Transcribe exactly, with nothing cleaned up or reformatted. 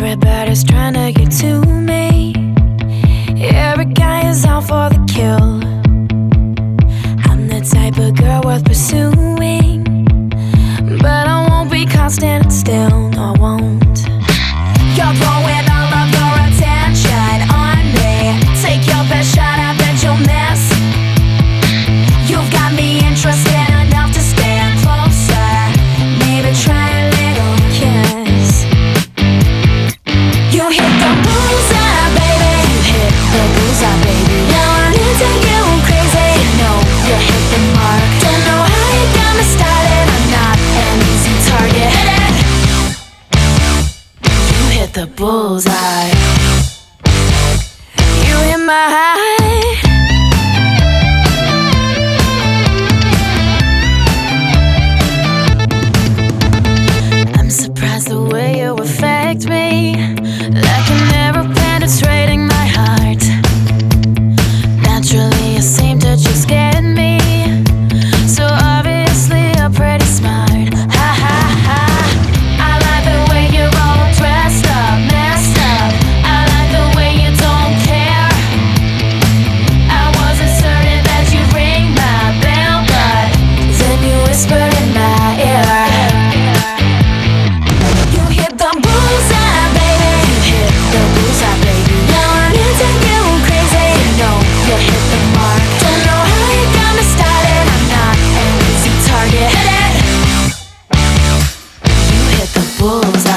Everybody's trying to get to me. Every guy is out for the kill. I'm the type of girl worth pursuing, but I won't be caught standing still, no, I won't. You're throwing all of your attention on me. Take your best shot, I bet you'll miss. You've got me interested enough to stand closer. Maybe try a little kiss. You hit the bullseye, baby. You hit the bullseye, baby. Now I need to get crazy. You know you hit the mark. Don't know how you got me started. I'm not an easy target. Hit it. You hit the bullseye. You hit my heart. I'm surprised the way you affect me, like an arrow penetrating my heart. Naturally, you seem to just get me, so obviously you're pretty smart. Ha ha ha. I like the way you're all dressed up, messed up. I like the way you don't care. I wasn't certain that you'd ring my bell, but then you whispered in my ear. You hit the bullseye, baby. You hit the bullseye, baby. Now I need to get crazy. You know you hit the mark. Don't know how you got me started. I'm not an easy target. Hit it. You hit the bullseye.